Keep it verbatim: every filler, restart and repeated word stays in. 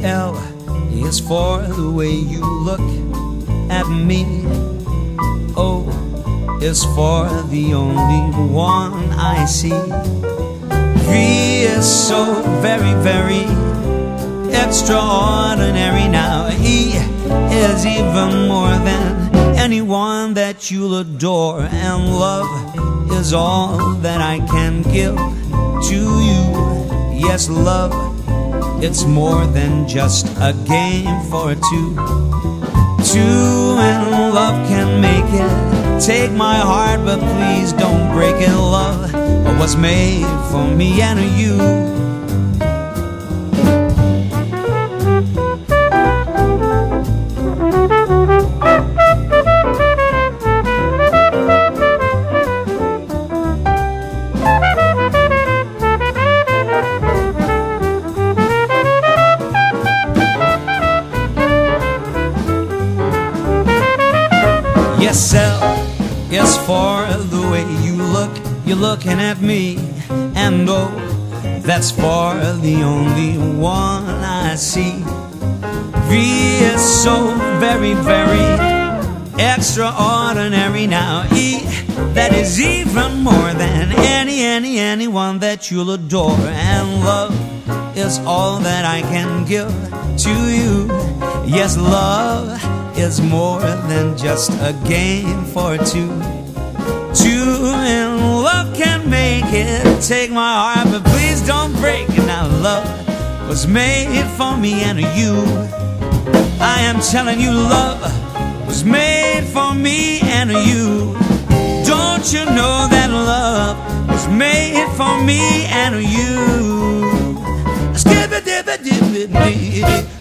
L is for the way you look at me. O is for the only one I see. V is so very, very extraordinary now. E is even more than anyone that you'll adore. And love is all that I can give to you. Yes, love, it's more than just a game for two. Two and love can make it. Take my heart, but please don't break it. Love was made for me and you. Yes, L is for the way you look, you're looking at me. And O, that's for the only one I see. V is so very, very extraordinary now. E, that is even more than any, any, anyone that you'll adore. And love is all that I can give to you. Yes, love is more than just a game for two. Two and love can make it. Take my heart, but please don't break it. Now love was made for me and you. I am telling you, love was made for me and you. Don't you know that love was made for me and you? Skip it, dip it, dip it, dip it.